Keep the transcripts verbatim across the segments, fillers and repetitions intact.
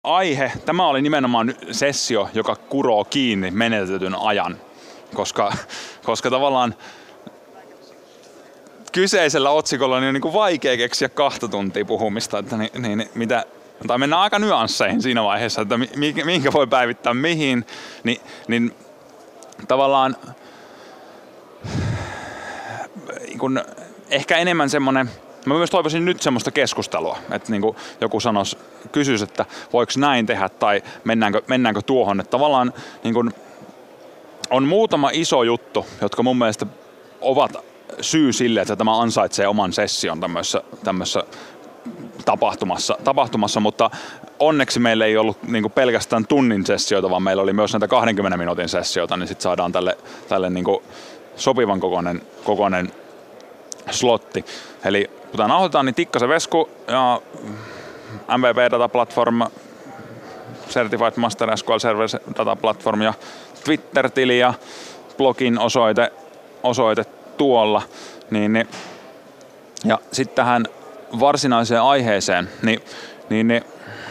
aihe, tämä oli nimenomaan sessio, joka kuroo kiinni menetetyn ajan, koska, koska tavallaan kyseisellä otsikolla on niin kuin vaikea keksiä kahta tuntia puhumista, että niin, niin, mitä, tai mennään aika nyansseihin siinä vaiheessa, että minkä voi päivittää mihin, niin, niin tavallaan kun ehkä enemmän semmoinen, mä myös toivoisin nyt semmoista keskustelua, että niin kuin joku sanoisi, kysyisi, että voiko näin tehdä tai mennäänkö, mennäänkö tuohon, että tavallaan niin kuin on muutama iso juttu, jotka mun mielestä ovat syy sille, että tämä ansaitsee oman session tämmöisessä, tämmöisessä tapahtumassa, tapahtumassa, mutta onneksi meillä ei ollut niin kuin pelkästään tunnin sessioita, vaan meillä oli myös näitä kahdenkymmenen minuutin sessioita, niin sitten saadaan tälle, tälle niin kuin sopivan kokoinen, kokoinen slotti. Eli kun tämä nauhoitetaan, niin Tikkasen Vesku ja M V P Data Platform, Certified Master S Q L Server Data Platform ja Twitter-tili ja blogin osoite, osoite tuolla. Niin, niin, ja sitten tähän varsinaiseen aiheeseen, niin, niin, niin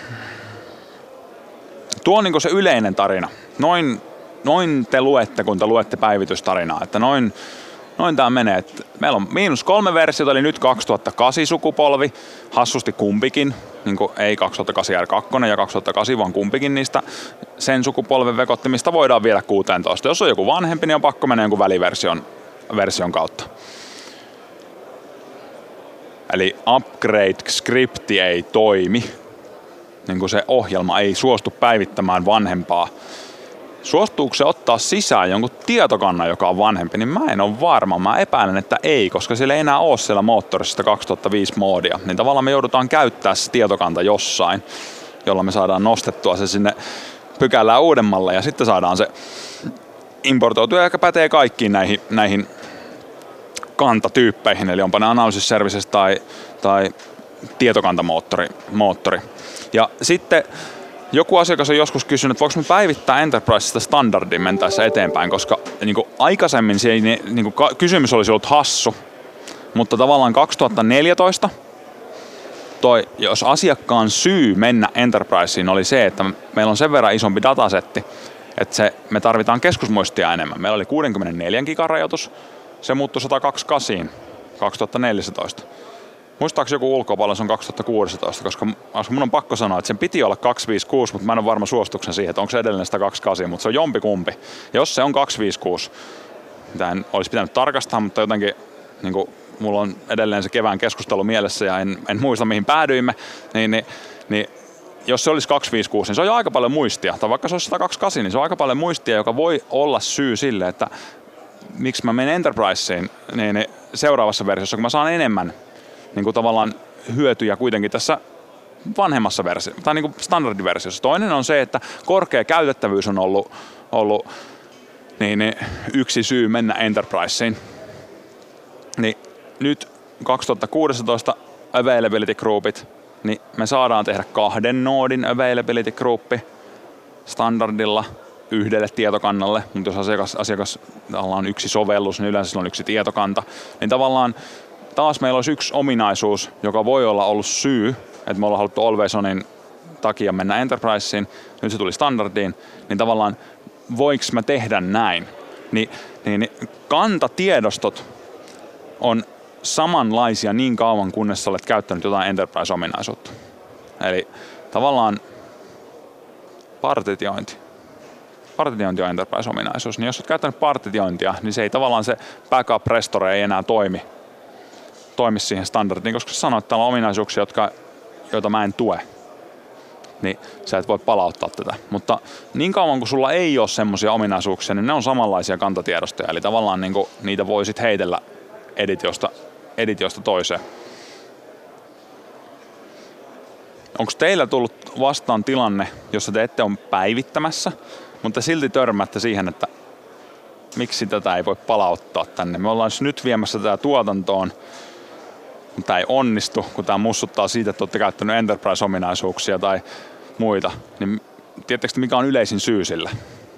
tuo on niin se yleinen tarina. Noin, noin te luette, kun te luette päivitystarinaa, että noin Noin tää menee, että meillä on miinus kolme versiota, eli nyt kaksituhattakahdeksan sukupolvi, hassusti kumpikin, niin kuin ei kaksituhattakahdeksan R kaksi ja kaksituhattakahdeksan, vaan kumpikin niistä sen sukupolven vekottimista voidaan viedä kuusitoista. Jos on joku vanhempi, niin on pakko mennä jonkun väliversion version kautta. Eli upgrade-skripti ei toimi, niin kuin se ohjelma ei suostu päivittämään vanhempaa. Suostuuko se ottaa sisään jonkun tietokannan, joka on vanhempi, niin mä en ole varma. Mä epäilen, että ei, koska siellä ei enää ole siellä moottorissa sitä kaksituhattaviisi moodia. Niin tavallaan me joudutaan käyttää se tietokanta jossain, jolla me saadaan nostettua se sinne pykälään uudemmalle ja sitten saadaan se importoitua, joka pätee kaikkiin näihin, näihin kantatyyppeihin. Eli onpa ne analysis services tai, tai tietokantamoottori. Moottori. Ja sitten joku asiakas on joskus kysynyt, että voiko me päivittää Enterprisesta standardin mentäessä eteenpäin, koska niin kuin aikaisemmin se ei, niin kuin kysymys olisi ollut hassu, mutta tavallaan kaksituhattaneljätoista, toi, jos asiakkaan syy mennä Enterpriseen oli se, että meillä on sen verran isompi datasetti, että se, me tarvitaan keskusmuistia enemmän. Meillä oli kuusikymmentäneljä gigan rajoitus, se muuttui sata kaksikymmentäkahdeksan kaksituhattaneljätoista. Muistaakseni joku ulkopuolella se on kaksituhattakuusitoista, koska mun on pakko sanoa, että sen piti olla kaksisataaviisikymmentäkuusi, mutta mä en ole varma suostuksen siihen, että onko se edelleen sitä kaksikymmentäkahdeksan, mutta se on jompikumpi. Ja jos se on kaksisataaviisikymmentäkuusi, mitä en olisi pitänyt tarkastaa, mutta jotenkin niin kuin, mulla on edelleen se kevään keskustelu mielessä ja en, en muista mihin päädyimme, niin, niin, niin jos se olisi kaksisataaviisikymmentäkuusi, niin se on jo aika paljon muistia. Tai vaikka se olisi sata kaksikymmentäkahdeksan, niin se on aika paljon muistia, joka voi olla syy sille, että miksi mä menen Enterpriseen niin, niin seuraavassa versiossa, kun mä saan enemmän niin kuin tavallaan hyötyjä kuitenkin tässä vanhemmassa versiossa, tai niin kuin standardiversiossa. Toinen on se, että korkea käytettävyys on ollut, ollut niin, niin yksi syy mennä Enterpriseen. Niin nyt kaksituhattakuusitoista availability groupit, niin me saadaan tehdä kahden noodin availability groupi standardilla yhdelle tietokannalle, mutta jos asiakas, asiakas on yksi sovellus, niin yleensä on yksi tietokanta, niin tavallaan taas meillä olisi yksi ominaisuus, joka voi olla ollut syy, että me ollaan haluttu Always Onin takia mennä Enterpriseen, nyt se tuli standardiin, niin tavallaan voiko mä tehdä näin? Ni, niin, niin kantatiedostot on samanlaisia niin kauan, kunnes olet käyttänyt jotain Enterprise-ominaisuutta. Eli tavallaan partitiointi. Partitiointi on Enterprise-ominaisuus, niin jos olet käyttänyt partitiointia, niin se ei tavallaan se backup restore ei enää toimi. toimi siihen standardiin, koska sä sanoit, että täällä on ominaisuuksia, jotka, joita mä en tue, niin sä et voi palauttaa tätä. Mutta niin kauan kun sulla ei ole semmoisia ominaisuuksia, niin ne on samanlaisia kantatiedostoja, eli tavallaan niin kuin, niitä voi sit heitellä editiosta, editiosta toiseen. Onko teillä tullut vastaan tilanne, jossa te ette ole päivittämässä, mutta silti törmäätte siihen, että miksi tätä ei voi palauttaa tänne? Me ollaan nyt viemässä tätä tuotantoon, mutta tämä ei onnistu, kun tämä mussuttaa siitä, että olette käyttänyt Enterprise-ominaisuuksia tai muita. Niin tiedättekö, mikä on yleisin syy sille?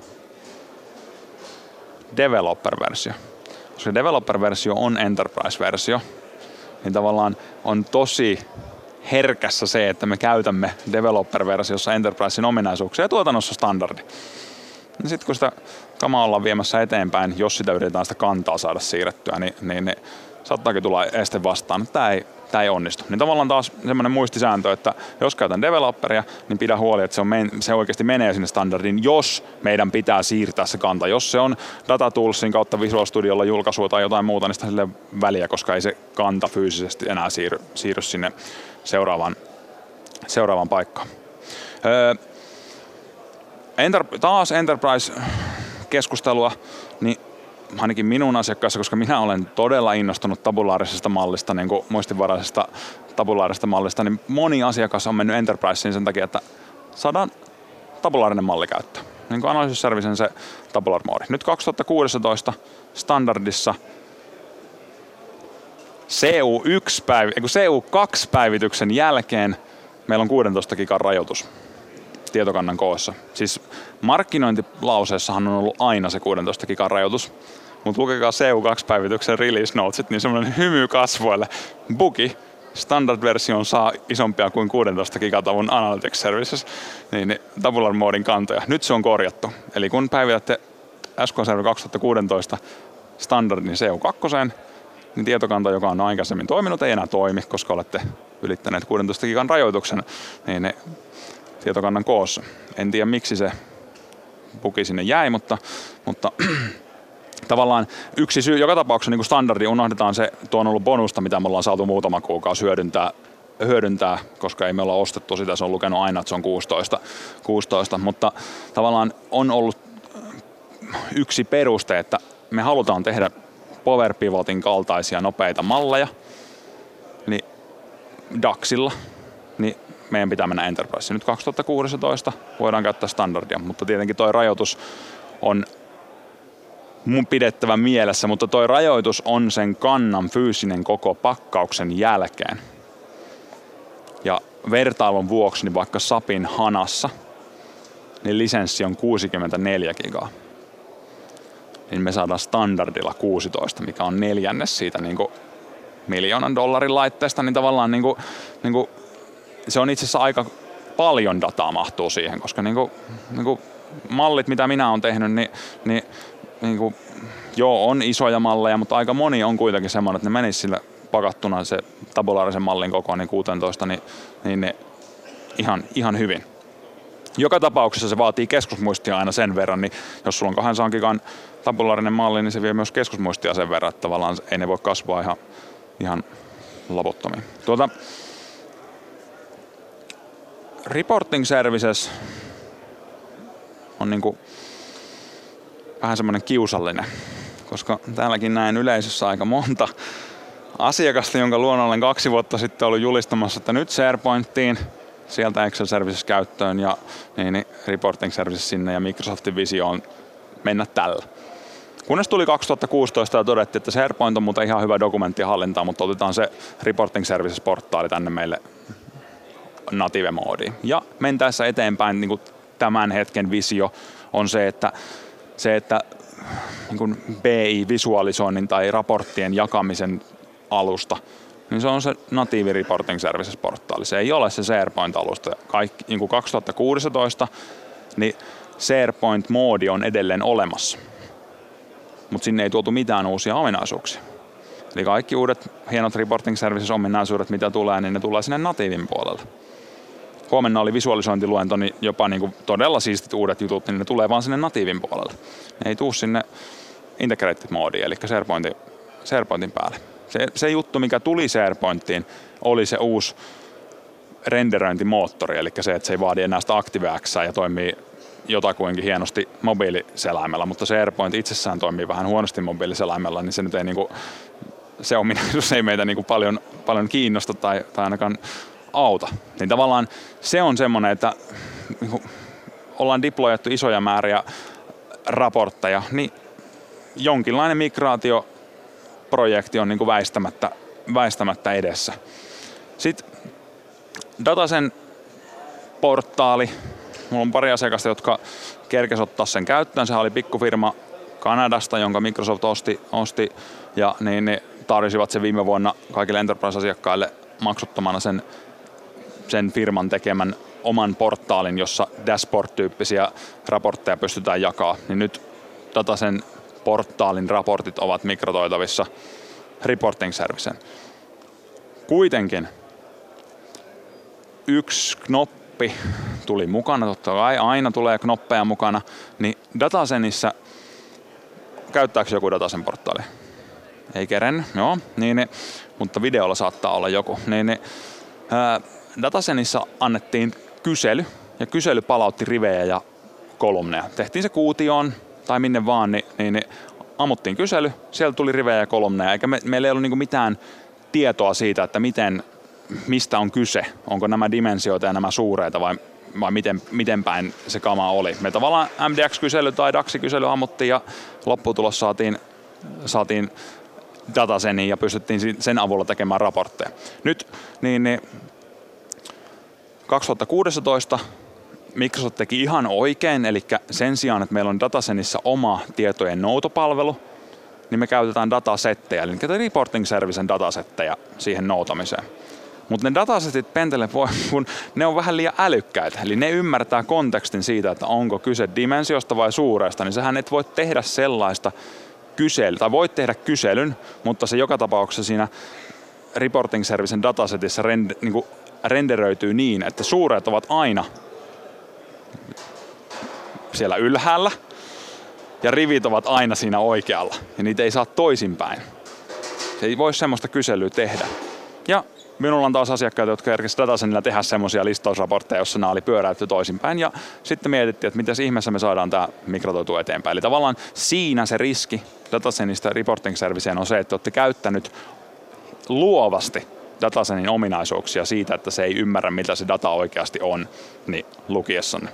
Developer-versio. Koska Developer-versio on Enterprise-versio, niin tavallaan on tosi herkässä se, että me käytämme developer-versiossa Enterprisein ominaisuuksia ja tuotannossa standardi. Sitten kun sitä kamaa ollaan viemässä eteenpäin, jos sitä yritetään sitä kantaa saada siirrettyä, niin, niin, niin saattaakin tulla este vastaan, että tämä ei, tämä ei onnistu. Niin tavallaan taas semmoinen muistisääntö, että jos käytän developeria, niin pidä huoli, että se, on men- se oikeasti menee sinne standardiin, jos meidän pitää siirtää se kanta. Jos se on Data Toolsin kautta Visual Studiolla julkaisua tai jotain muuta, niin sitä sille väliä, koska ei se kanta fyysisesti enää siirry, siirry sinne seuraavaan, seuraavaan paikkaan. Öö, enter- taas Enterprise-keskustelua, niin ainakin minun asiakkaissa, koska minä olen todella innostunut tabulaarisesta mallista, niin kuin muistinvaraisesta tabulaarisesta mallista, niin moni asiakas on mennyt Enterpriseen sen takia, että saadaan tabulaarinen malli käyttöön. Niin kuin Analysis Servicen se tabular mode. Nyt kaksituhattakuusitoista standardissa C U yksi päivi, C U kaksi päivityksen jälkeen meillä on kuusitoista gigan rajoitus tietokannan koossa. Siis markkinointilauseessahan on ollut aina se kuusitoista gigan rajoitus, mutta lukekaa C U kaksi päivityksen release notesit, niin semmoinen hymy kasvoille. Bugi, standard-version saa isompia kuin kuusitoista gigatavun Analytics Services, niin, niin tabular modin kantoja. Nyt se on korjattu. Eli kun päivitätte S Q L Server kaksituhattakuusitoista standardin C U kaksi, niin tietokanta, joka on aikaisemmin toiminut, ei enää toimi, koska olette ylittäneet kuusitoista gigan rajoituksen niin ne tietokannan koossa. En tiedä miksi se bugi sinne jäi, mutta, mutta tavallaan yksi syy, joka tapauksessa niin kuin standardi unohdetaan se, tuo on ollut bonusta, mitä me ollaan saatu muutama kuukausi hyödyntää, hyödyntää, koska ei me olla ostettu sitä, se on lukenut aina, että se on kuusitoista, kuusitoista, mutta tavallaan on ollut yksi peruste, että me halutaan tehdä Power Pivotin kaltaisia nopeita malleja, niin DAXilla, niin meidän pitää mennä Enterprise. Nyt kaksituhattakuusitoista voidaan käyttää standardia, mutta tietenkin toi rajoitus on mun pidettävä mielessä, mutta toi rajoitus on sen kannan fyysinen koko pakkauksen jälkeen. Ja vertailun vuoksi, niin vaikka SAPin hanassa, niin lisenssi on kuusikymmentäneljä gigaa. Niin me saadaan standardilla kuusitoista, mikä on neljännes siitä niin kuin miljoonan dollarin laitteesta, niin tavallaan niin kuin, niin kuin se on itse asiassa aika paljon dataa mahtuu siihen, koska niin kuin, niin kuin mallit, mitä minä olen tehnyt, niin, niin, niin kuin, joo, on isoja malleja, mutta aika moni on kuitenkin semmoinen, että ne menisi sillä pakattuna se tabulaarisen mallin koko niin kuusitoista, niin, niin ne ihan, ihan hyvin. Joka tapauksessa se vaatii keskusmuistia aina sen verran, niin jos sulla on kaksisataa gigan tabulaarinen malli, niin se vie myös keskusmuistia sen verran, että tavallaan ei ne voi kasvaa ihan, ihan loputtomiin. Tuota, Reporting Services on niinku vähän semmoinen kiusallinen, koska täälläkin näen yleisössä aika monta asiakasta, jonka luona olen kaksi vuotta sitten ollut julistamassa, että nyt SharePointiin, sieltä Excel Services käyttöön ja niin, niin Reporting Services sinne ja Microsoftin visio on mennä tällä. Kunnes tuli kaksituhattakuusitoista ja todettiin, että SharePoint on muuten ihan hyvä dokumenttihallinta, mutta otetaan se Reporting Services-portaali tänne meille native-moodiin. Ja mentäessä eteenpäin niin kuin tämän hetken visio on se, että, se, että niin kuin B I-visualisoinnin tai raporttien jakamisen alusta, niin se on se Native Reporting Services-portaali. Se ei ole se SharePoint-alusta. Kaikki, niin kuin kaksituhattakuusitoista, niin SharePoint-moodi on edelleen olemassa, mutta sinne ei tuotu mitään uusia ominaisuuksia. Eli kaikki uudet hienot Reporting Services-ominaisuudet, mitä tulee, niin ne tulee sinne Nativen puolelle. Huomenna oli visualisointiluento, niin jopa niin kuin todella siistit uudet jutut, niin ne tulee vaan sinne Nativen puolelle. Ne ei tuu sinne Integrated-moodiin, eli SharePointin, SharePointin päälle. Se, se juttu, mikä tuli SharePointiin, oli se uusi renderöintimoottori, eli se, että se ei vaadi enää sitä ActiveXää ja toimii jotakuinkin hienosti mobiiliselaimella, mutta SharePoint itsessään toimii vähän huonosti mobiiliselaimella, niin se nyt ei niinku, se ominaisuus ei meitä niinku paljon, paljon kiinnosta tai, tai ainakaan auta. Niin tavallaan se on semmoinen, että niinku, ollaan deployattu isoja määriä raportteja, niin jonkinlainen migraatioprojekti on niinku väistämättä, väistämättä edessä. Sitten Datasen portaali. Mulla on pari asiakasta, jotka kerkesi ottaa sen käyttöön. Sehän oli pikkufirma Kanadasta, jonka Microsoft osti, osti ja niin ne tarjosivat sen viime vuonna kaikille Enterprise-asiakkaille maksuttomana sen sen firman tekemän oman portaalin, jossa dashboard-tyyppisiä raportteja pystytään jakaa, niin nyt Datasen portaalin raportit ovat migratoitavissa reporting serviceen. Kuitenkin yksi knoppi tuli mukana, totta kai aina tulee knoppeja mukana, niin Datasenissä, käyttääkö joku Datasen portaali? Ei keren, joo, niin, niin, mutta videolla saattaa olla joku. Niin, niin, ää, Datasenissa annettiin kysely, ja kysely palautti rivejä ja kolumneja. Tehtiin se kuutioon tai minne vaan, niin, niin, niin ammuttiin kysely, siellä tuli rivejä ja kolumneja, eikä me, meillä ei ollut niinku mitään tietoa siitä, että miten, mistä on kyse, onko nämä dimensioita ja nämä suureita vai, vai miten, miten päin se kama oli. Me tavallaan M D X-kysely tai D A X-kysely ammuttiin ja lopputulos saatiin, saatiin Dataseniin ja pystyttiin sen avulla tekemään raportteja. Nyt niin, niin kaksituhattakuusitoista Microsoft teki ihan oikein, eli sen sijaan, että meillä on Datasenissä oma tietojen noutopalvelu, niin me käytetään datasettejä, eli reporting servicen datasetteja siihen noutamiseen. Mutta ne datasetit pentele voi, kun ne on vähän liian älykkäitä, eli ne ymmärtää kontekstin siitä, että onko kyse dimensiosta vai suuresta, niin sähän et voi tehdä sellaista kyselyä, tai voit tehdä kyselyn, mutta se joka tapauksessa siinä reporting servicen datasetissä rend, niin kuin renderöityy niin, että suuret ovat aina siellä ylhäällä ja rivit ovat aina siinä oikealla ja niitä ei saa toisinpäin. Se ei voi semmoista kyselyä tehdä. Ja minulla on taas asiakkaita, jotka kerkesivät Datasenilla tehdä semmoisia listausraportteja, jossa nämä oli pyöräytty toisinpäin ja sitten mietittiin, että miten ihmeessä me saadaan tämä migratoitua eteenpäin. Eli tavallaan siinä se riski Datasenista reporting serviceen on se, että olette käyttänyt luovasti Datasenin ominaisuuksia siitä, että se ei ymmärrä, mitä se data oikeasti on, niin lukiessanne.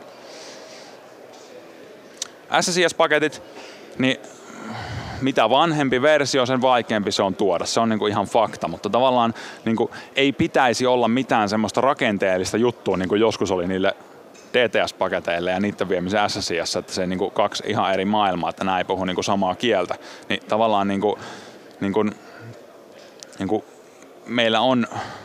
S S I S-paketit, niin mitä vanhempi versio, sen vaikeampi se on tuoda. Se on niin kuin ihan fakta, mutta tavallaan niin kuin ei pitäisi olla mitään semmoista rakenteellista juttua, niin kuin joskus oli niille D T S-paketeille ja niiden viemisen S S I S, että se niin kuin kaksi ihan eri maailmaa, että nämä ei puhu niin kuin samaa kieltä. Niin tavallaan niin kuin, niin kuin, niin kuin meillä on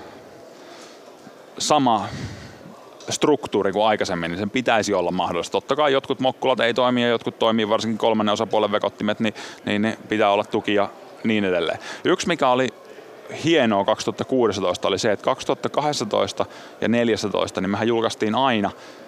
sama struktuuri kuin aikaisemmin, niin sen pitäisi olla mahdollista. Totta kai jotkut mokkulat ei toimi ja jotkut toimii, varsinkin kolmannen osapuolen vekottimet, niin, niin ne pitää olla tuki ja niin edelleen. Yksi, mikä oli hienoa kaksituhattakuusitoista, oli se, että kaksituhattakahdeksantoista ja neljätoista niin mehän julkaistiin aina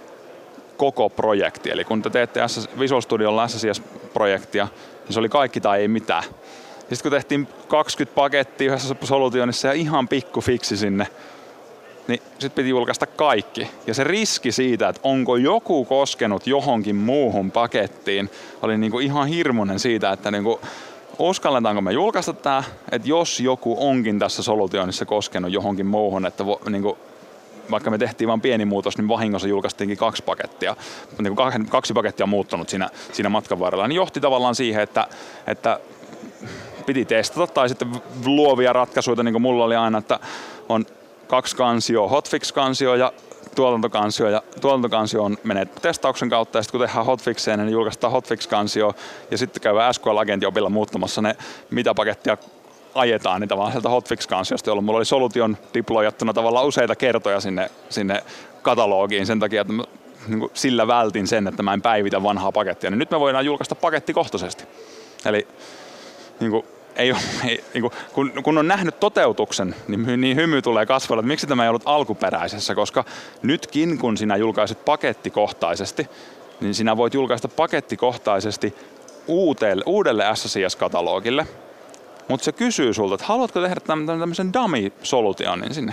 koko projekti. Eli kun te teette Visual Studiolla S S I S-projektia, niin se oli kaikki tai ei mitään. Sitten kun tehtiin kaksikymmentä pakettia yhdessä solutionissa ja ihan pikku fiksi sinne, niin sitten piti julkaista kaikki. Ja se riski siitä, että onko joku koskenut johonkin muuhun pakettiin, oli niinku ihan hirmuinen siitä, että niinku, uskalletaanko me julkaista tämä, että jos joku onkin tässä solutionissa koskenut johonkin muuhun, että vo, niinku, vaikka me tehtiin vain pieni muutos, niin vahingossa julkaistiinkin kaksi pakettia. Niinku kaksi pakettia on muuttunut siinä, siinä matkan varrella. Niin johti tavallaan siihen, että, että piti testata tai sitten luovia ratkaisuja, niin kuin mulla oli aina, että on kaksi kansioa, hotfix-kansio ja tuotantokansio, ja tuotantokansio on, menee testauksen kautta, ja sitten kun tehdään hotfixeen, niin julkaistaan hotfix-kansio, ja sitten käydään S Q L-agenttiopilla muuttamassa ne, mitä pakettia ajetaan, niin tavallaan sieltä hotfix-kansiosta, jolloin mulla oli Solution deployattuna tavallaan useita kertoja sinne, sinne katalogiin sen takia, että mä, niin kuin sillä vältin sen, että mä en päivitä vanhaa pakettia, niin nyt me voidaan julkaista pakettikohtaisesti. Eli niin kuin, ei ole, ei, niin kuin, kun, kun on nähnyt toteutuksen, niin, niin hymy tulee kasvalle, että miksi tämä ei ollut alkuperäisessä, koska nytkin kun sinä julkaiset pakettikohtaisesti, niin sinä voit julkaista pakettikohtaisesti uudelle, uudelle S S I S-katalogille, mutta se kysyy sulta, että haluatko tehdä tämmöisen dummy-solutionin sinne.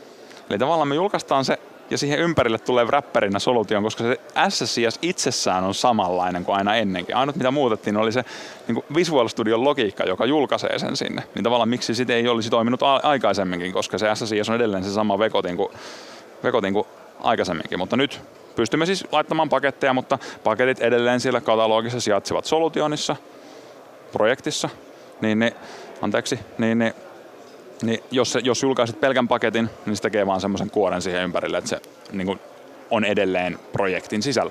Eli tavallaan me julkaistaan se, ja siihen ympärille tulee wrapperinä solution, koska se S S I S itsessään on samanlainen kuin aina ennenkin. Ainut mitä muutettiin oli se niin Visual Studion logiikka, joka julkaisee sen sinne. Niin tavallaan miksi sitä ei olisi toiminut a- aikaisemminkin, koska se S S I S on edelleen se sama vekotin kuin, vekotin kuin aikaisemminkin. Mutta nyt pystymme siis laittamaan paketteja, mutta paketit edelleen siellä katalogissa sijaitsevat solutionissa, projektissa, niin ne, anteeksi, niin ne, niin jos, jos julkaiset pelkän paketin, niin se tekee vaan semmoisen kuoren siihen ympärille, että se niin kuin, on edelleen projektin sisällä.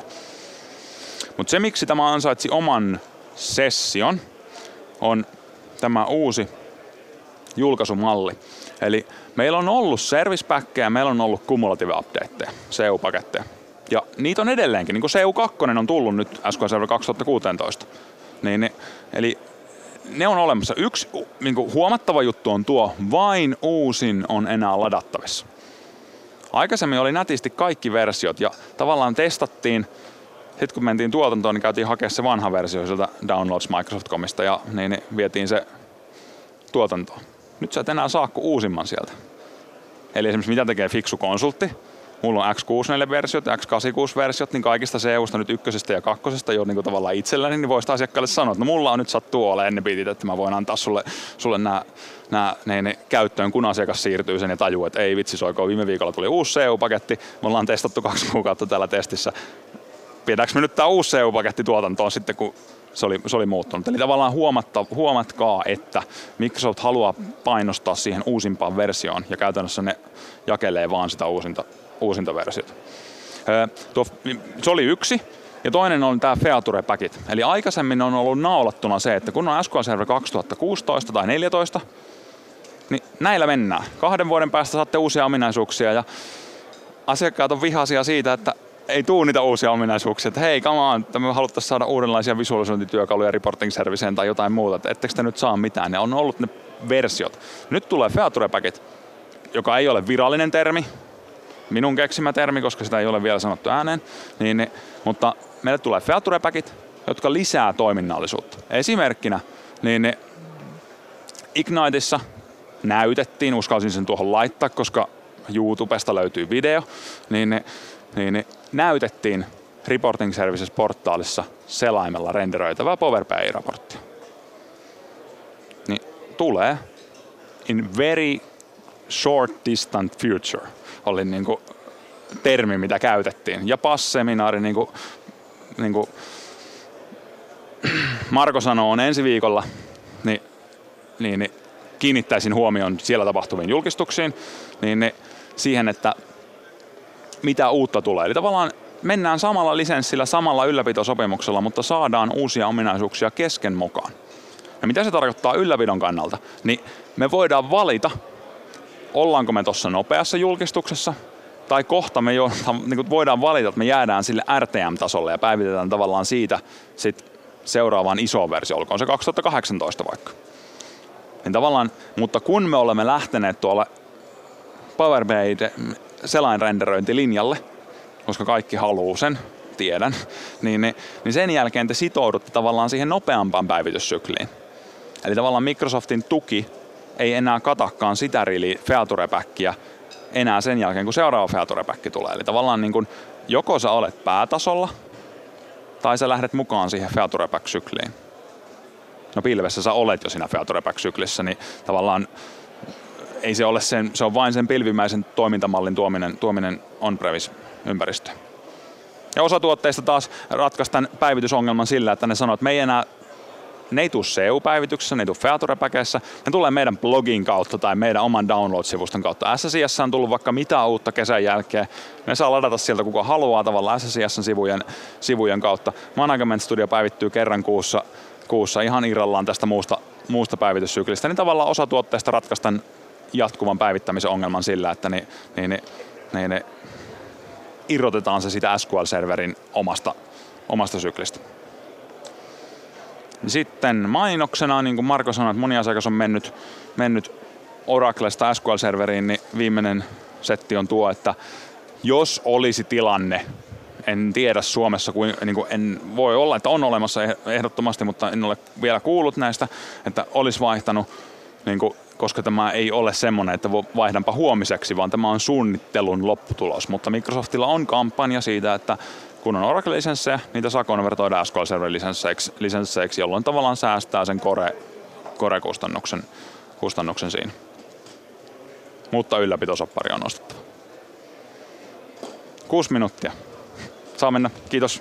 Mutta se, miksi tämä ansaitsi oman session, on tämä uusi julkaisumalli. Eli meillä on ollut service packkejä, meillä on ollut cumulative updateja, C E U-paketteja. Ja niitä on edelleenkin, niin kuin C E U kaksi on tullut nyt S Q L Server kaksituhattakuusitoista. Niin, ne, eli ne on olemassa. Yksi niin kuin huomattava juttu on tuo, vain uusin on enää ladattavissa. Aikaisemmin oli nätisti kaikki versiot ja tavallaan testattiin. Sitten kun mentiin tuotantoon, niin käytiin hakea se vanha versio sieltä Downloads Microsoft piste comista ja niin, niin vietiin se tuotantoon. Nyt sä et enää saa kuin uusimman sieltä. Eli esimerkiksi mitä tekee fiksu konsultti. Mulla on X kuusikymmentäneljä-versiot ja X kahdeksankymmentäkuusi-versiot, niin kaikista C E Usta nyt ykkösestä ja kakkosesta jo niin kuin tavallaan itselläni, niin voisi asiakkaalle sanoa, että no mulla on nyt sattuu olemaan ne bitit, että mä voin antaa sulle, sulle nämä, nämä ne, ne käyttöön, kun asiakas siirtyy sen ja tajuu, että ei vitsi soiko, viime viikolla tuli uusi C E U-paketti, me ollaan testattu kaksi kuukautta tällä testissä. Pidetäänkö me nyt tää uusi C E U-paketti tuotantoon sitten, kun se oli, se oli muuttunut. Eli tavallaan huomatta, huomatkaa, että Microsoft haluaa painostaa siihen uusimpaan versioon ja käytännössä ne jakelee vaan sitä uusinta, uusinta versiota. Öö, tuo, se oli yksi. Ja toinen on tämä Feature Packit. Eli aikaisemmin on ollut naulattuna se, että kun on S Q L Server kaksituhattakuusitoista tai neljätoista, niin näillä mennään. Kahden vuoden päästä saatte uusia ominaisuuksia ja asiakkaat on vihaisia siitä, että ei tuu niitä uusia ominaisuuksia, että hei, come on, että me haluttaisiin saada uudenlaisia visualisointityökaluja reporting serviceen tai jotain muuta, että ettekö te nyt saa mitään. Ne on ollut ne versiot. Nyt tulee Feature Packit, joka ei ole virallinen termi, minun keksimä termi, koska sitä ei ole vielä sanottu ääneen, niin, niin, mutta meille tulee Feature Packit, jotka lisää toiminnallisuutta. Esimerkkinä, niin, niin Igniteissa näytettiin, uskalsin sen tuohon laittaa, koska YouTubesta löytyy video, niin, niin niin, niin näytettiin Reporting Services-portaalissa selaimella renderöitävää Power B I-raporttia. Niin tulee in very short distant future oli niinku termi, mitä käytettiin. Ja P A S-seminaari, niinku, niinku Marko sanoo, on ensi viikolla, niin, niin, niin kiinnittäisin huomioon siellä tapahtuviin julkistuksiin, niin, niin siihen, että mitä uutta tulee. Eli tavallaan mennään samalla lisenssillä, samalla ylläpitosopimuksella, mutta saadaan uusia ominaisuuksia kesken mukaan. Ja mitä se tarkoittaa ylläpidon kannalta? Niin me voidaan valita, ollaanko me tuossa nopeassa julkistuksessa, tai kohta me jo, niin voidaan valita, että me jäädään sille R T M-tasolle ja päivitetään tavallaan siitä sit seuraavaan isoon versioon, olkoon se kaksituhattakahdeksantoista vaikka. Niin tavallaan, mutta kun me olemme lähteneet tuolla Power B I selainrenderöintilinjalle, koska kaikki haluaa sen, tiedän, niin, niin, niin sen jälkeen te sitoudutte tavallaan siihen nopeampaan päivityssykliin. Eli tavallaan Microsoftin tuki ei enää katakaan sitä rili Feature Packia enää sen jälkeen, kun seuraava Feature Pack tulee. Eli tavallaan niin kuin, joko sä olet päätasolla, tai sä lähdet mukaan siihen Feature Pack-sykliin. No pilvessä sä olet jo siinä Feature Pack-syklissä, niin tavallaan ei se ole sen, se on vain sen pilvimäisen toimintamallin tuominen, tuominen on-premise-ympäristöön. Ja osa tuotteista taas ratkaisi tämän päivitysongelman sillä, että ne sanoo, että me ei enää, ne ei tule C E U-päivityksessä, ne ei tule Feature-päkeissä, ne tulee meidän blogin kautta tai meidän oman download-sivuston kautta. S S I S on tullut vaikka mitä uutta kesän jälkeen. Ne saa ladata sieltä kuka haluaa tavallaan S S I S-sivujen sivujen kautta. Management Studio päivittyy kerran kuussa, kuussa ihan irrallaan tästä muusta, muusta päivityssyklistä. Niin tavallaan osa tuotteista ratkaistaan jatkuvan päivittämisen ongelman sillä, että niin, niin, niin, niin, niin irrotetaan se sitä S Q L-serverin omasta, omasta syklistä. Sitten mainoksena, niin kuin Marko sanoi, että moni asiakas on mennyt, mennyt Oraclesta S Q L-serveriin, niin viimeinen setti on tuo, että jos olisi tilanne, en tiedä Suomessa, kuin, niin kuin en voi olla, että on olemassa ehdottomasti, mutta en ole vielä kuullut näistä, että olisi vaihtanut, niin kuin, koska tämä ei ole semmoinen, että vaihdanpa huomiseksi, vaan tämä on suunnittelun lopputulos. Mutta Microsoftilla on kampanja siitä, että kun on Oracle-lisenssejä, niitä saa konvertoida S Q L Server-lisensseiksi, lisensseiksi, jolloin tavallaan säästää sen core, core-kustannuksen kustannuksen siinä. Mutta ylläpitosoppari on nostettava. Kuusi minuuttia. Saa mennä. Kiitos.